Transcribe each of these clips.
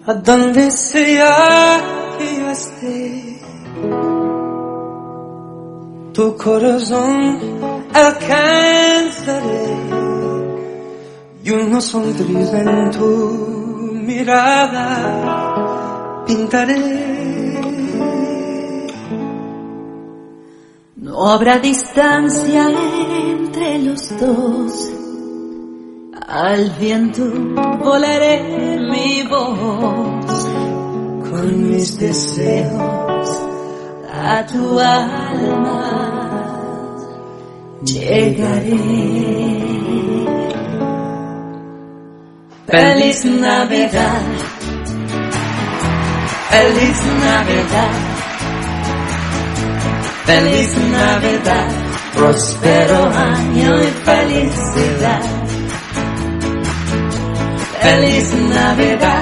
a donde sea que yo esté, tu corazón alcanzaré y una sonrisa en tu mirada pintaré. No habrá distancia entre los dos, al viento volaré mi voz, con mis deseos a tu alma llegaré. Feliz Navidad, feliz Navidad, feliz Navidad, próspero año y felicidad. Feliz Navidad,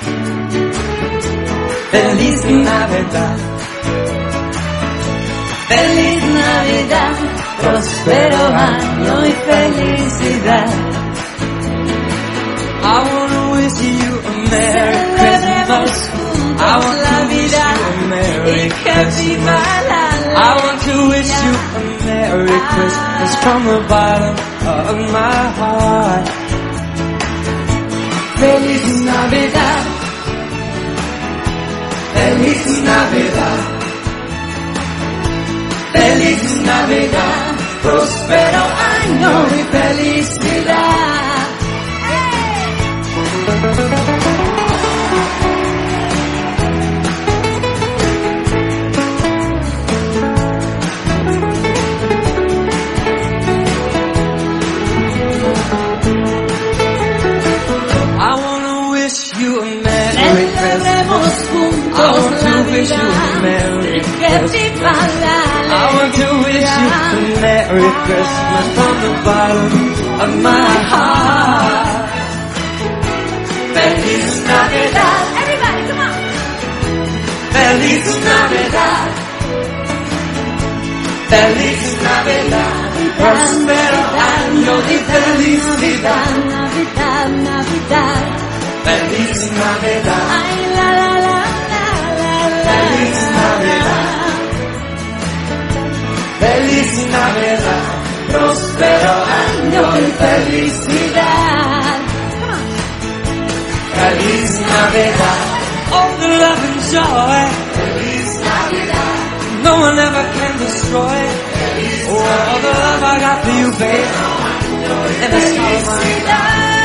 Feliz Navidad, feliz Navidad, próspero año y felicidad. I wanna wish you a Merry Christmas. I want to wish you a Merry Christmas. I want to wish you a Merry Christmas from the bottom of my heart. Feliz Navidad, Feliz Navidad, Feliz Navidad, próspero año y felicidad. I wanna wish you a Merry Christmas. I want to wish you a Merry Christmas. I want to wish you a Merry Christmas from the bottom of my heart. Feliz Navidad, Everybody, come on. Feliz Navidad, Feliz Navidad, próspero año y felicidad. Navidad, Navidad, Feliz Navidad, ay la la la la la la. Feliz Navidad, Feliz Navidad, próspero año y felicidad. Feliz Navidad, all the love and joy. Feliz Navidad, no one ever can destroy. Oh, all the love I got for you, babe. And it's all mine.